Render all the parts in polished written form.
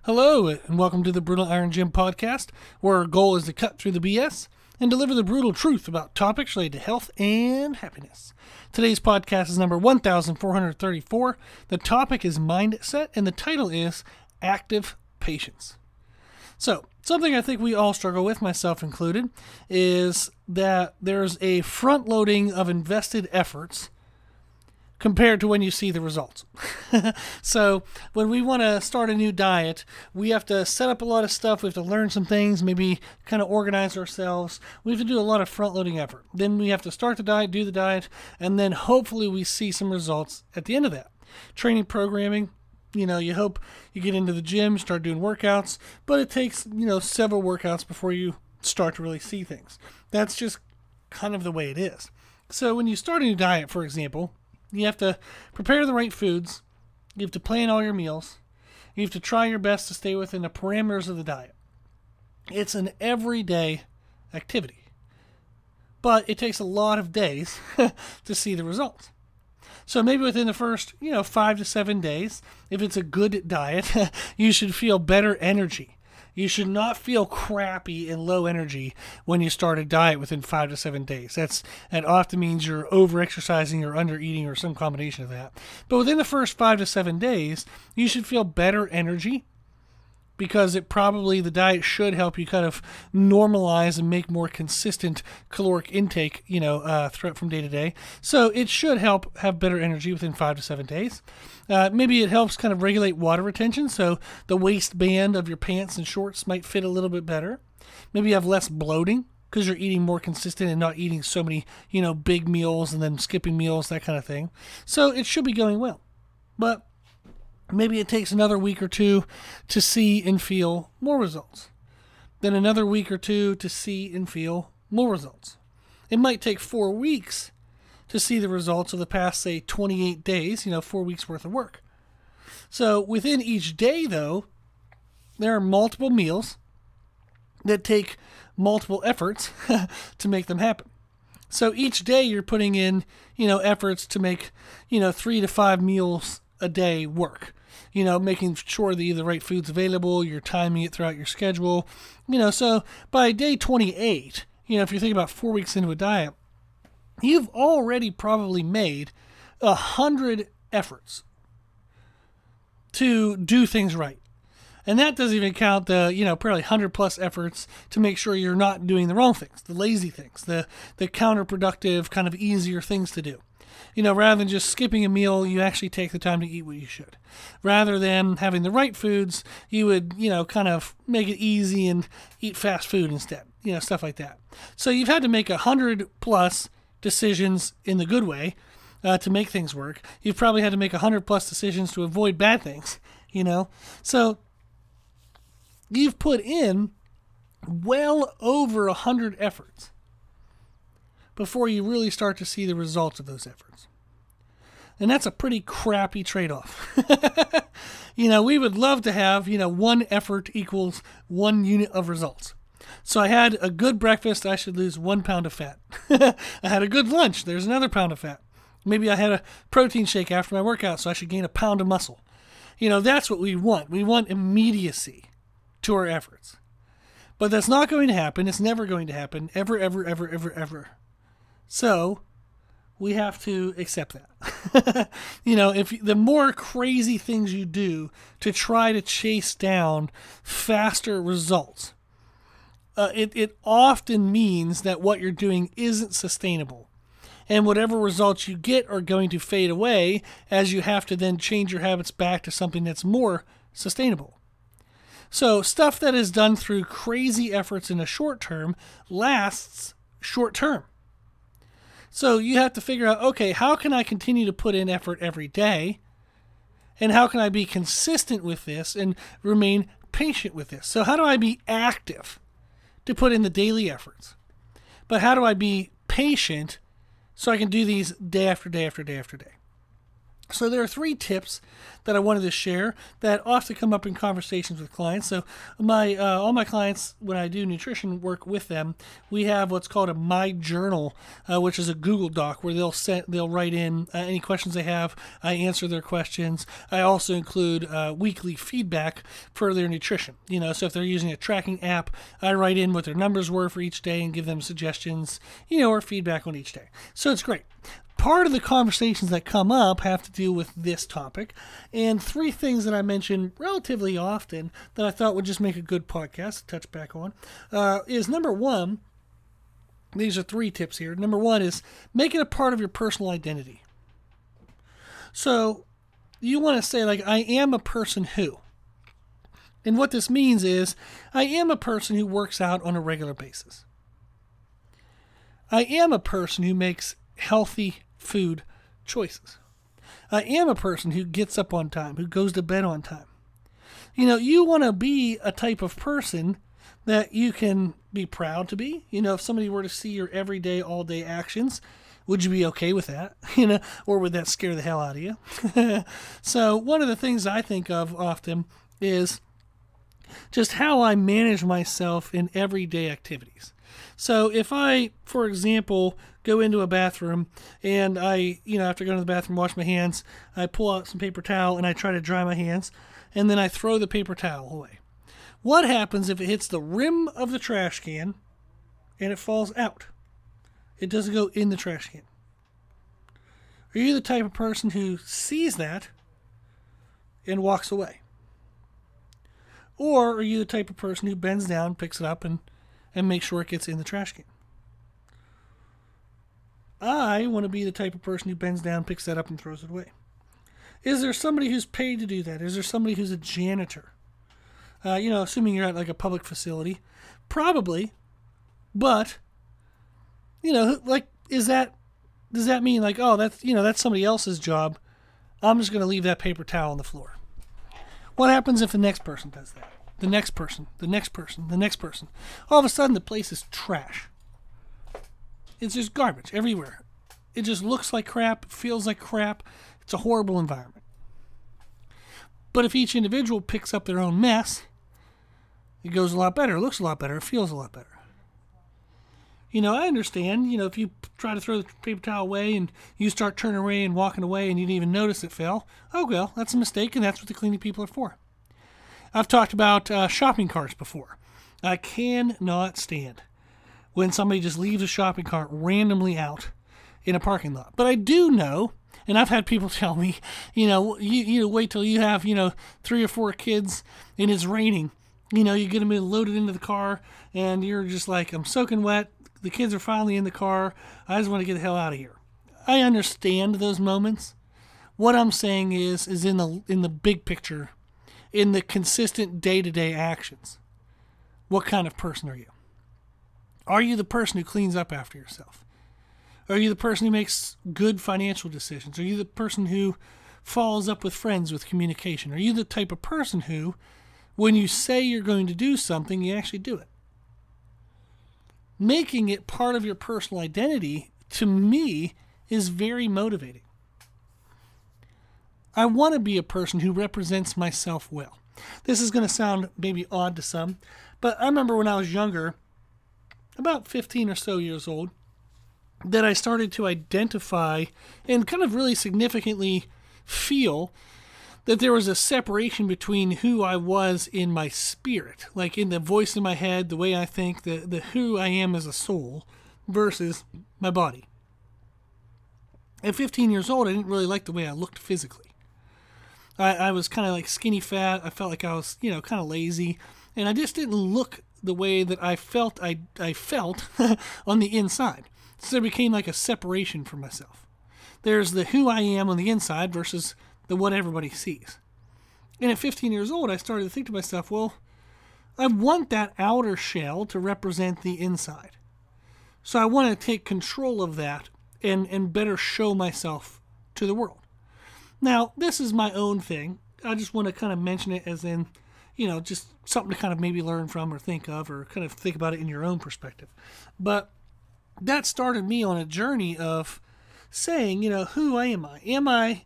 Hello, and welcome to the Brutal Iron Gym podcast, where our goal is to cut through the BS and deliver the brutal truth about topics related to health and happiness. Today's podcast is number 1434. The topic is mindset, and the title is Active Patience. So, something I think we all struggle with, myself included, is that there's a front loading of invested efforts compared to when you see the results. So when we want to start a new diet, we have to set up a lot of stuff. We have to learn some things, maybe kind of organize ourselves. We have to do a lot of front-loading effort. Then we have to start the diet, do the diet, and then hopefully we see some results at the end of that. Training programming, you hope you get into the gym, start doing workouts, but it takes, several workouts before you start to really see things. That's just kind of the way it is. So when you start a new diet, for example, you have to prepare the right foods. You have to plan all your meals. You have to try your best to stay within the parameters of the diet. It's an everyday activity. But it takes a lot of days to see the results. So maybe within the first, 5 to 7 days, if it's a good diet, you should feel better energy. You should not feel crappy and low energy when you start a diet within 5 to 7 days. That often means you're over-exercising or under-eating or some combination of that. But within the first 5 to 7 days, you should feel better energy because the diet should help you kind of normalize and make more consistent caloric intake, throughout from day to day. So it should help have better energy within 5 to 7 days. Maybe it helps kind of regulate water retention, so the waistband of your pants and shorts might fit a little bit better. Maybe you have less bloating because you're eating more consistent and not eating so many, big meals and then skipping meals, that kind of thing. So it should be going well. But maybe it takes another week or two to see and feel more results. Then another week or two to see and feel more results. It might take 4 weeks to see the results of the past, say, 28 days, 4 weeks worth of work. So within each day, though, there are multiple meals that take multiple efforts to make them happen. So each day you're putting in, efforts to make, 3 to 5 meals a day work. Making sure that you have the right food's available, you're timing it throughout your schedule. So by day 28, if you're thinking about 4 weeks into a diet, you've already probably made 100 efforts to do things right. And that doesn't even count the, probably 100 plus efforts to make sure you're not doing the wrong things, the lazy things, the counterproductive, kind of easier things to do. Rather than just skipping a meal, you actually take the time to eat what you should. Rather than having the right foods, you would, kind of make it easy and eat fast food instead, stuff like that. So you've had to make 100 plus decisions in the good way to make things work. You've probably had to make 100 plus decisions to avoid bad things, So you've put in well over 100 efforts before you really start to see the results of those efforts. And that's a pretty crappy trade-off. We would love to have, 1 effort equals 1 unit of results. So I had a good breakfast, I should lose 1 pound of fat. I had a good lunch, there's another pound of fat. Maybe I had a protein shake after my workout, so I should gain a pound of muscle. That's what we want. We want immediacy to our efforts. But that's not going to happen. It's never going to happen. Ever, ever, ever, ever, ever. So we have to accept that. If the more crazy things you do to try to chase down faster results, it often means that what you're doing isn't sustainable. And whatever results you get are going to fade away as you have to then change your habits back to something that's more sustainable. So stuff that is done through crazy efforts in the short term lasts short term. So you have to figure out, okay, how can I continue to put in effort every day? And how can I be consistent with this and remain patient with this? So how do I be active to put in the daily efforts? But how do I be patient so I can do these day after day after day after day? So there are 3 tips that I wanted to share that often come up in conversations with clients. So my all my clients, when I do nutrition work with them, we have what's called a My Journal, which is a Google Doc where they'll write in any questions they have. I answer their questions. I also include weekly feedback for their nutrition. So if they're using a tracking app, I write in what their numbers were for each day and give them suggestions, or feedback on each day. So it's great. Part of the conversations that come up have to do with this topic, and 3 things that I mention relatively often that I thought would just make a good podcast to touch back on is number 1, these are 3 tips here. Number 1 is make it a part of your personal identity. So you want to say, like, I am a person who. And what this means is I am a person who works out on a regular basis. I am a person who makes healthy food choices. I am a person who gets up on time, who goes to bed on time. You want to be a type of person that you can be proud to be. If somebody were to see your everyday, all day actions, would you be okay with that? Or would that scare the hell out of you? So one of the things I think of often is just how I manage myself in everyday activities. So if I, for example, go into a bathroom and I, after going to the bathroom, wash my hands, I pull out some paper towel and I try to dry my hands, and then I throw the paper towel away. What happens if it hits the rim of the trash can and it falls out? It doesn't go in the trash can. Are you the type of person who sees that and walks away? Or are you the type of person who bends down, picks it up, and makes sure it gets in the trash can? I want to be the type of person who bends down, picks that up, and throws it away. Is there somebody who's paid to do that? Is there somebody who's a janitor? Assuming you're at like a public facility, probably. But, does that mean like, oh, that's somebody else's job? I'm just going to leave that paper towel on the floor. What happens if the next person does that? The next person, the next person, the next person. All of a sudden, the place is trash. It's just garbage everywhere. It just looks like crap, feels like crap. It's a horrible environment. But if each individual picks up their own mess, it goes a lot better, it looks a lot better, it feels a lot better. I understand, if you try to throw the paper towel away and you start turning away and walking away and you didn't even notice it fell, oh well, that's a mistake, and that's what the cleaning people are for. I've talked about shopping carts before. I cannot stand when somebody just leaves a shopping cart randomly out in a parking lot. But I do know, and I've had people tell me, you wait till you have, 3 or 4 kids and it's raining. You get them loaded into the car and you're just like, I'm soaking wet. The kids are finally in the car. I just want to get the hell out of here. I understand those moments. What I'm saying is in the big picture, in the consistent day-to-day actions, what kind of person are you? Are you the person who cleans up after yourself? Are you the person who makes good financial decisions? Are you the person who follows up with friends with communication? Are you the type of person who, when you say you're going to do something, you actually do it? Making it part of your personal identity, to me, is very motivating. I want to be a person who represents myself well. This is going to sound maybe odd to some, but I remember when I was younger, about 15 or so years old, that I started to identify and kind of really significantly feel that there was a separation between who I was in my spirit, like in the voice in my head, the way I think, the who I am as a soul, versus my body. At 15 years old, I didn't really like the way I looked physically. I was kind of like skinny fat. I felt like I was, kind of lazy. And I just didn't look the way that I felt I felt on the inside. So there became like a separation from myself. There's the who I am on the inside versus the what everybody sees. And at 15 years old, I started to think to myself, well, I want that outer shell to represent the inside. So I want to take control of that and better show myself to the world. Now, this is my own thing. I just want to kind of mention it as in, just something to kind of maybe learn from or think of or kind of think about it in your own perspective. But that started me on a journey of saying, who am I? Am I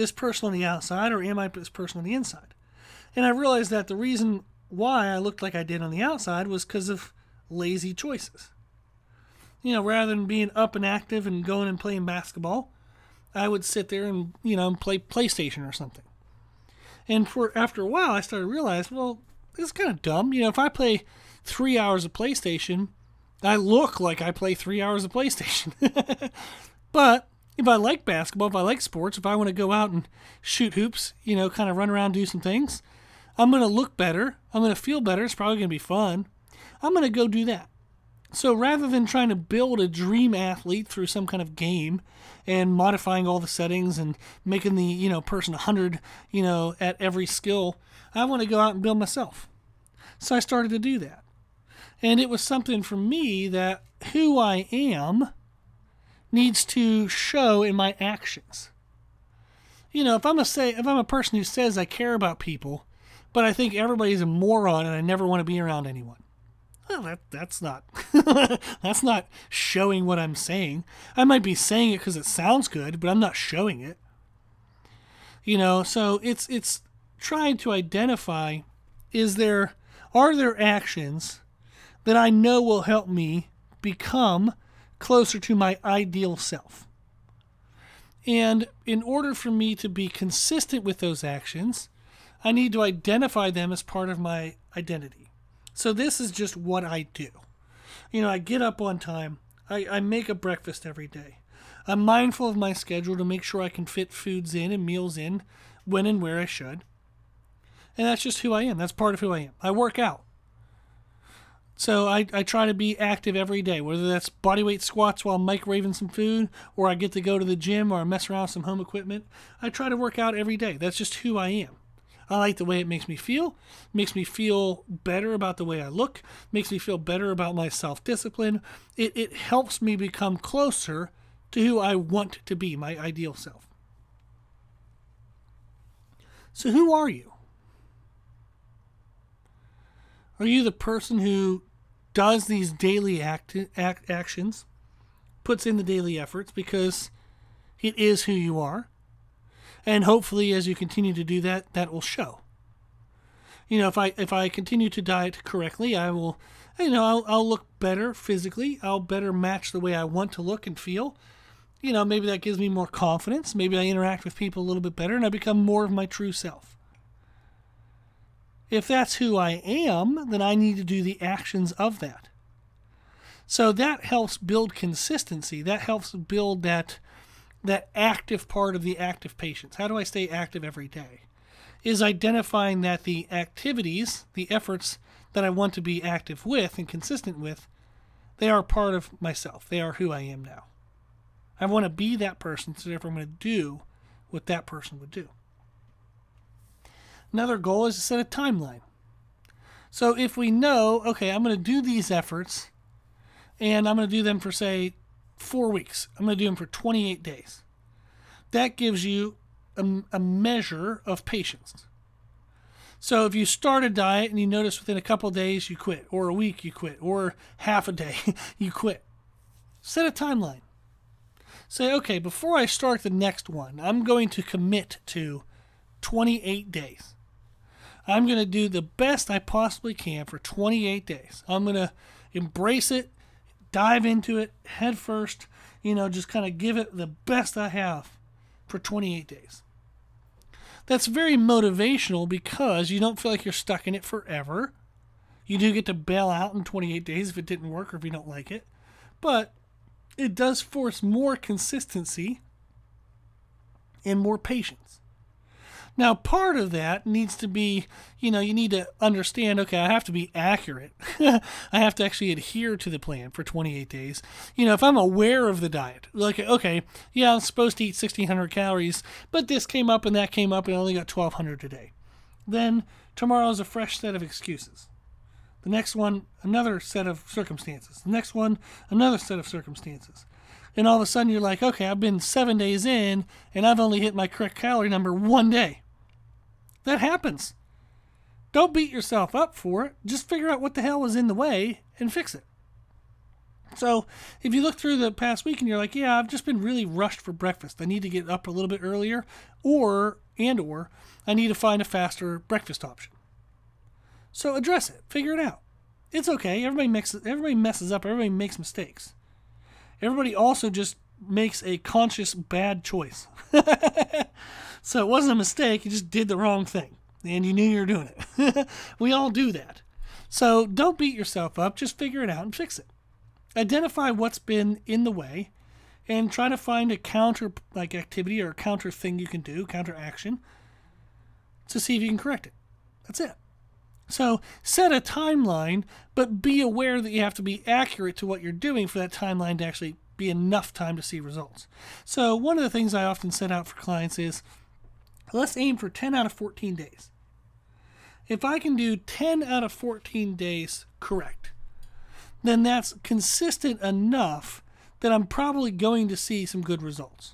this person on the outside or am I this person on the inside? And I realized that the reason why I looked like I did on the outside was because of lazy choices. Rather than being up and active and going and playing basketball, I would sit there and, play PlayStation or something. And after a while, I started to realize, well, this is kind of dumb. If I play 3 hours of PlayStation, I look like I play 3 hours of PlayStation. But if I like basketball, if I like sports, if I want to go out and shoot hoops, kind of run around, do some things, I'm going to look better. I'm going to feel better. It's probably going to be fun. I'm going to go do that. So rather than trying to build a dream athlete through some kind of game and modifying all the settings and making the, person 100, at every skill, I want to go out and build myself. So I started to do that. And it was something for me that who I am needs to show in my actions. If I'm a person who says I care about people, but I think everybody's a moron and I never want to be around anyone. Well, that's not that's not showing what I'm saying. I might be saying it because it sounds good, but I'm not showing it. So it's trying to identify, are there actions that I know will help me become closer to my ideal self? And in order for me to be consistent with those actions, I need to identify them as part of my identity. So this is just what I do. I get up on time. I make a breakfast every day. I'm mindful of my schedule to make sure I can fit foods in and meals in when and where I should. And that's just who I am. That's part of who I am. I work out. So I try to be active every day, whether that's bodyweight squats while I'm microwaving some food, or I get to go to the gym, or I mess around with some home equipment. I try to work out every day. That's just who I am. I like the way it makes me feel. Makes me feel better about the way I look. Makes me feel better about my self-discipline. It helps me become closer to who I want to be, my ideal self. So who are you? Are you the person who does these daily actions, puts in the daily efforts because it is who you are? And hopefully, as you continue to do that, that will show. If I continue to diet correctly, I will, I'll look better physically. I'll better match the way I want to look and feel. Maybe that gives me more confidence. Maybe I interact with people a little bit better and I become more of my true self. If that's who I am, then I need to do the actions of that. So that helps build consistency. That helps build that active part of the active patience. How do I stay active every day? Is identifying that the activities, the efforts that I want to be active with and consistent with, they are part of myself. They are who I am now. I want to be that person, so therefore I'm going to do what that person would do. Another goal is to set a timeline. So if we know, okay, I'm going to do these efforts, and I'm going to do them for, say, 4 weeks. I'm going to do them for 28 days. That gives you a measure of patience. So if you start a diet and you notice within a couple of days you quit, or a week you quit, or half a day you quit, set a timeline. Say, okay, before I start the next one, I'm going to commit to 28 days. I'm going to do the best I possibly can for 28 days. I'm going to embrace it, dive into it head first, just kind of give it the best I have for 28 days. That's very motivational because you don't feel like you're stuck in it forever. You do get to bail out in 28 days if it didn't work or if you don't like it. But it does force more consistency and more patience. Now, part of that needs to be, you need to understand, okay, I have to be accurate. I have to actually adhere to the plan for 28 days. If I'm aware of the diet, like, okay, yeah, I'm supposed to eat 1,600 calories, but this came up and that came up and I only got 1,200 today. Then tomorrow's a fresh set of excuses. The next one, another set of circumstances. The next one, another set of circumstances. And all of a sudden you're like, okay, I've been 7 days in and I've only hit my correct calorie number one day. That happens. Don't beat yourself up for it. Just figure out what the hell was in the way and fix it. So if you look through the past week and you're like, yeah, I've just been really rushed for breakfast. I need to get up a little bit earlier, or I need to find a faster breakfast option. So address it. Figure it out. It's okay. Everybody messes up. Everybody makes mistakes. Everybody also just makes a conscious bad choice. So it wasn't a mistake. You just did the wrong thing, and you knew you were doing it. We all do that. So don't beat yourself up. Just figure it out and fix it. Identify what's been in the way, and try to find a counter activity or a counter thing you can do, counter action, to see if you can correct it. That's it. So set a timeline, but be aware that you have to be accurate to what you're doing for that timeline to actually be enough time to see results. So one of the things I often set out for clients is, let's aim for 10 out of 14 days. If I can do 10 out of 14 days correct, then that's consistent enough that I'm probably going to see some good results.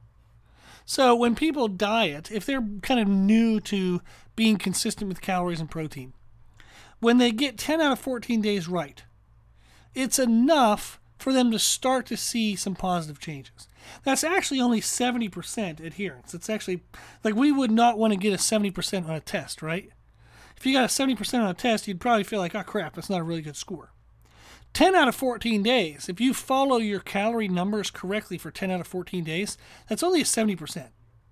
So when people diet, if they're kind of new to being consistent with calories and protein, when they get 10 out of 14 days right, it's enough for them to start to see some positive changes. That's actually only 70% adherence. It's actually, we would not want to get a 70% on a test, right? If you got a 70% on a test, you'd probably feel like, oh crap, that's not a really good score. 10 out of 14 days, if you follow your calorie numbers correctly for 10 out of 14 days, that's only a 70%.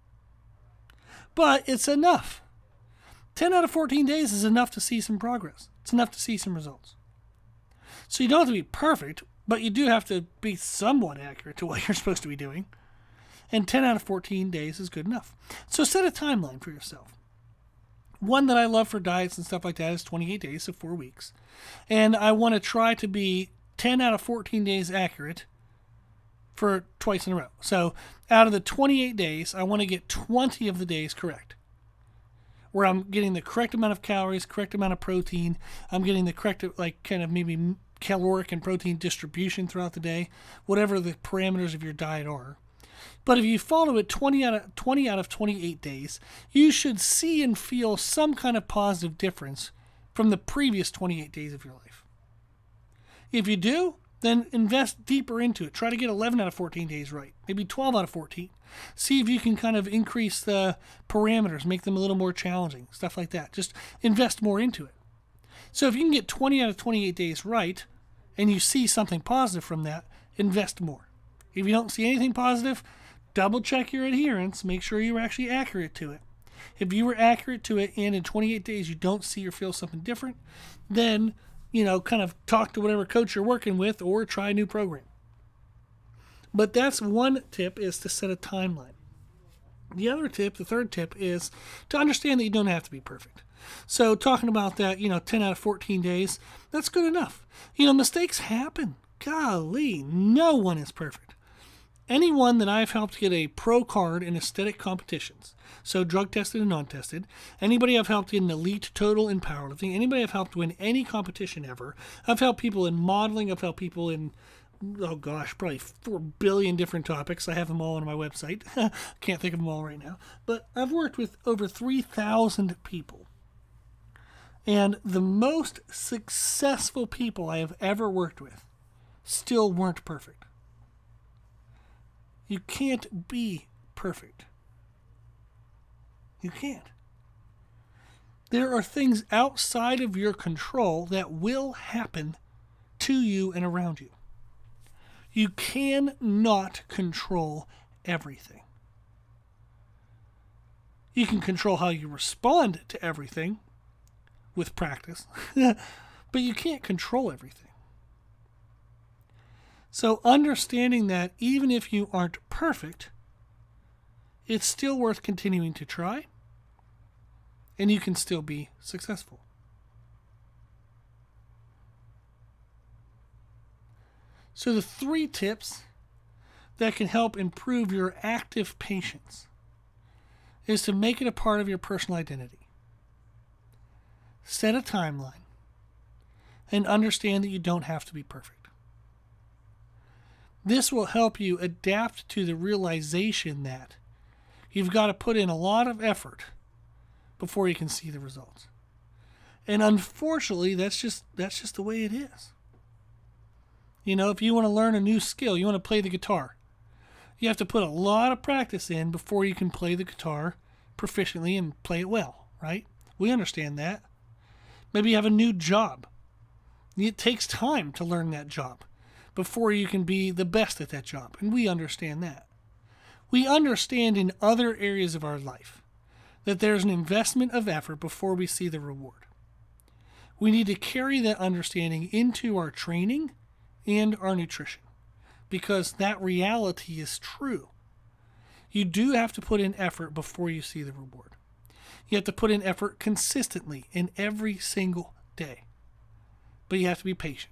But it's enough. 10 out of 14 days is enough to see some progress. It's enough to see some results. So you don't have to be perfect, but you do have to be somewhat accurate to what you're supposed to be doing. And 10 out of 14 days is good enough. So set a timeline for yourself. One that I love for diets and stuff like that is 28 days, so 4 weeks. And I want to try to be 10 out of 14 days accurate for twice in a row. So out of the 28 days, I want to get 20 of the days correct, where I'm getting the correct amount of calories, correct amount of protein. I'm getting the correct, maybe caloric and protein distribution throughout the day, whatever the parameters of your diet are. But if you follow it 20 out of 28 days, you should see and feel some kind of positive difference from the previous 28 days of your life. If you do, then invest deeper into it. Try to get 11 out of 14 days right, maybe 12 out of 14. See if you can kind of increase the parameters, make them a little more challenging, stuff like that. Just invest more into it. So if you can get 20 out of 28 days right, and you see something positive from that, invest more. If you don't see anything positive, double check your adherence. Make sure you were actually accurate to it. If you were accurate to it and in 28 days you don't see or feel something different, then, kind of talk to whatever coach you're working with or try a new program. But that's one tip, is to set a timeline. The third tip, is to understand that you don't have to be perfect. So talking about that, 10 out of 14 days, that's good enough. Mistakes happen. Golly, no one is perfect. Anyone that I've helped get a pro card in aesthetic competitions, so drug tested and non-tested, anybody I've helped in elite total in powerlifting, anybody I've helped win any competition ever, I've helped people in modeling, I've helped people in, probably 4 billion different topics. I have them all on my website. Can't think of them all right now. But I've worked with over 3,000 people. And the most successful people I have ever worked with still weren't perfect. You can't be perfect. You can't. There are things outside of your control that will happen to you and around you. You cannot control everything. You can control how you respond to everything with practice, but you can't control everything. So understanding that even if you aren't perfect, it's still worth continuing to try, and you can still be successful. So the 3 tips that can help improve your active patience is to make it a part of your personal identity. Set a timeline and understand that you don't have to be perfect. This will help you adapt to the realization that you've got to put in a lot of effort before you can see the results. And unfortunately, that's just the way it is. You know, if you want to learn a new skill, you want to play the guitar, you have to put a lot of practice in before you can play the guitar proficiently and play it well, right? We understand that. Maybe you have a new job. It takes time to learn that job before you can be the best at that job, and we understand that. We understand in other areas of our life that there's an investment of effort before we see the reward. We need to carry that understanding into our training and our nutrition, because that reality is true. You do have to put in effort before you see the reward. You have to put in effort consistently in every single day, but you have to be patient.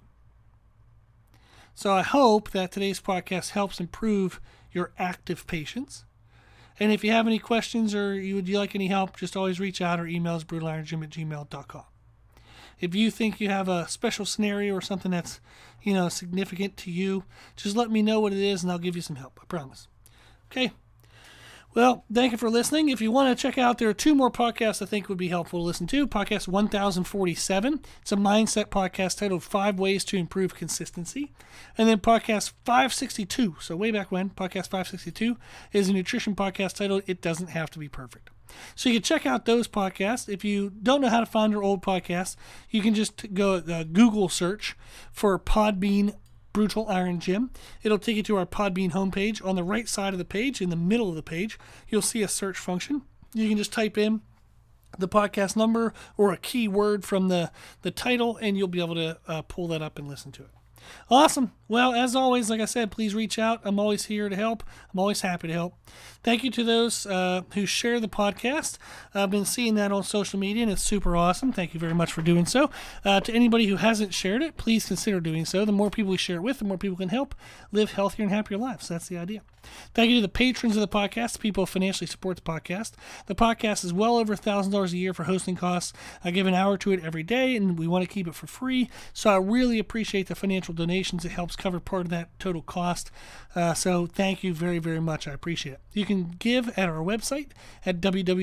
So I hope that today's podcast helps improve your active patience. And if you have any questions or would you like any help, just always reach out or email us brutalirongym@gmail.com. If you think you have a special scenario or something that's, significant to you, just let me know what it is and I'll give you some help. I promise. Okay. Well, thank you for listening. If you want to check out, there are 2 more podcasts I think would be helpful to listen to. Podcast 1047. It's a mindset podcast titled 5 Ways to Improve Consistency. And then podcast 562. So way back when, podcast 562 is a nutrition podcast titled It Doesn't Have to Be Perfect. So you can check out those podcasts. If you don't know how to find our old podcasts, you can just go Google search for Podbean Brutal Iron Gym. It'll take you to our Podbean homepage. On the right side of the page, in the middle of the page, you'll see a search function. You can just type in the podcast number or a keyword from the title, and you'll be able to pull that up and listen to it. Awesome. Well, as always, like I said, please reach out. I'm always here to help. I'm always happy to help. Thank you to those who share the podcast. I've been seeing that on social media, and it's super awesome. Thank you very much for doing so. To anybody who hasn't shared it, please consider doing so. The more people we share it with, the more people can help live healthier and happier lives. That's the idea. Thank you to the patrons of the podcast, people who financially support the podcast. The podcast is well over $1,000 a year for hosting costs. I give an hour to it every day, and we want to keep it for free. So I really appreciate the financial donations. It helps cover part of that total cost. So thank you very, very much. I appreciate it. You can give at our website at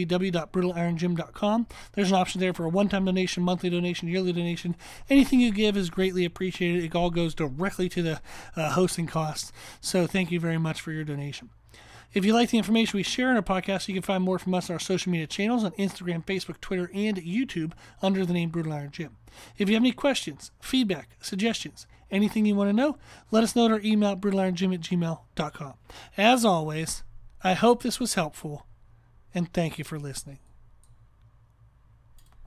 www.brutalirongym.com. There's an option there for a one-time donation, monthly donation, yearly donation. Anything you give is greatly appreciated. It all goes directly to the hosting costs. So thank you very much for your donation. If you like the information we share in our podcast, you can find more from us on our social media channels on Instagram, Facebook, Twitter, and YouTube under the name Brutal Iron Gym. If you have any questions, feedback, suggestions, anything you want to know, let us know at our email at brutalirongym@gmail.com. As always, I hope this was helpful, and thank you for listening.